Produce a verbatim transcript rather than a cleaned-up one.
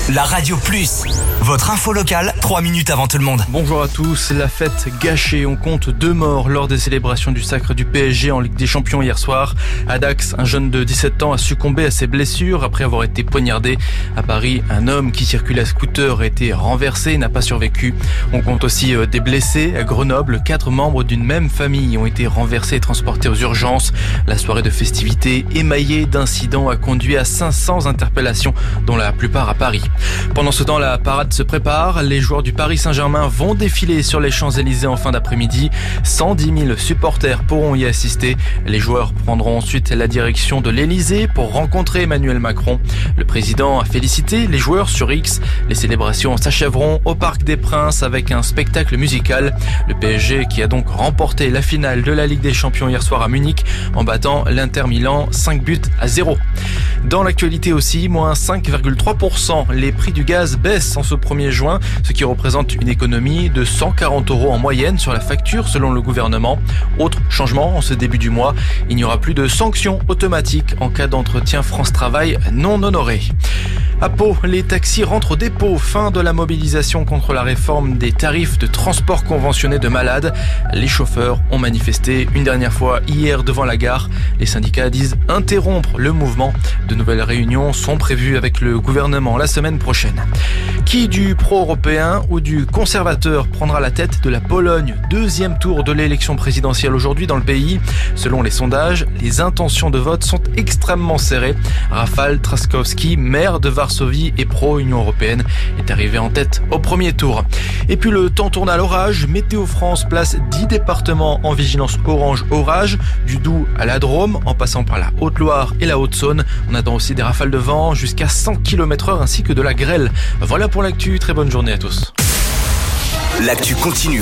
La Radio Plus, votre info locale, trois minutes avant tout le monde. Bonjour à tous, la fête gâchée, on compte deux morts lors des célébrations du sacre du P S G en Ligue des Champions hier soir. À Dax, un jeune de dix-sept ans a succombé à ses blessures après avoir été poignardé. À Paris, un homme qui circulait à scooter a été renversé et n'a pas survécu. On compte aussi des blessés. À Grenoble, quatre membres d'une même famille ont été renversés et transportés aux urgences. La soirée de festivités émaillée d'incidents a conduit à cinq cents interpellations, dont la plupart à Paris. Pendant ce temps, la parade se prépare. Les joueurs du Paris Saint-Germain vont défiler sur les Champs-Élysées en fin d'après-midi. cent dix mille supporters pourront y assister. Les joueurs prendront ensuite la direction de l'Élysée pour rencontrer Emmanuel Macron. Le président a félicité les joueurs sur X. Les célébrations s'achèveront au Parc des Princes avec un spectacle musical. Le P S G qui a donc remporté la finale de la Ligue des Champions hier soir à Munich en battant l'Inter Milan cinq buts à zéro. Dans l'actualité aussi, moins cinq virgule trois pour cent. Les prix du gaz baissent en ce premier juin, ce qui représente une économie de cent quarante euros en moyenne sur la facture selon le gouvernement. Autre changement en ce début du mois, il n'y aura plus de sanctions automatiques en cas d'entretien France Travail non honoré. À Pau, les taxis rentrent au dépôt. Fin de la mobilisation contre la réforme des tarifs de transport conventionnés de malades. Les chauffeurs ont manifesté une dernière fois hier devant la gare. Les syndicats disent interrompre le mouvement. De nouvelles réunions sont prévues avec le gouvernement la semaine prochaine. Qui du pro-européen ou du conservateur prendra la tête de la Pologne? Deuxième tour de l'élection présidentielle aujourd'hui dans le pays. Selon les sondages, les intentions de vote sont extrêmement serrées. Rafał Trzaskowski, maire de Varsovie et pro-Union européenne, est arrivé en tête au premier tour. Et puis le temps tourne à l'orage. Météo France place dix départements en vigilance orange orage, du Doubs à la Drôme, en passant par la Haute-Loire et la Haute-Saône. On attend aussi des rafales de vent jusqu'à cent kilomètres heure ainsi que de la grêle. Voilà pour l'actu, très bonne journée à tous. L'actu continue